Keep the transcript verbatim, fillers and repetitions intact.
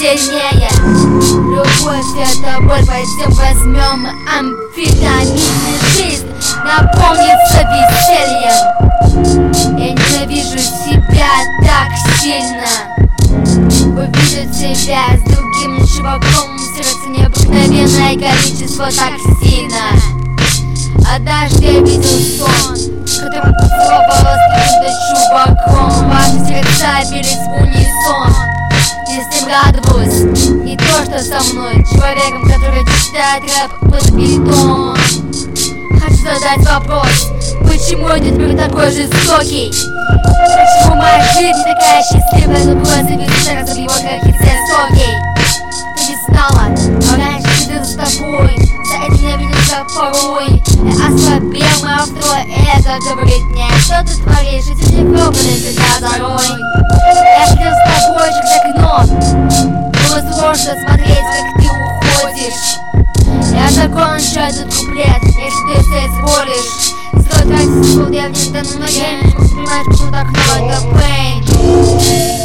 сильнее. Любовь — это боль, пойдем возьмем амфетамин. Жизнь наполнится весельем. Я ненавижу себя так сильно. Увижу тебя с другим чуваком, сердце необыкновенное количество токсина. Однажды я видел сон, в котором поцеловалась каким-то чуваком. Ваши сердца бились в унисон. Я с ним радовалась, не то что со мной, человеком, который читает рэп под бетон. Хочу задать вопрос: почему я теперь такой жестокий? Почему моя жизнь такая счастливая, но была зависла, разобью как и все соки? Ты не знала, а раньше видел с тобой, за это я видел тебя порой. Я ослабел, мое второе эго говорит мне: что ты творишь, эти не пробовали тебя порой. Я видел с тобой через окно, было сложно смотреть, как ты уходишь. Я закончу этот куплет, если ты соизволишь. Стоит тратить пол, я в нем тону на время, понимаешь, почему так много это пейн.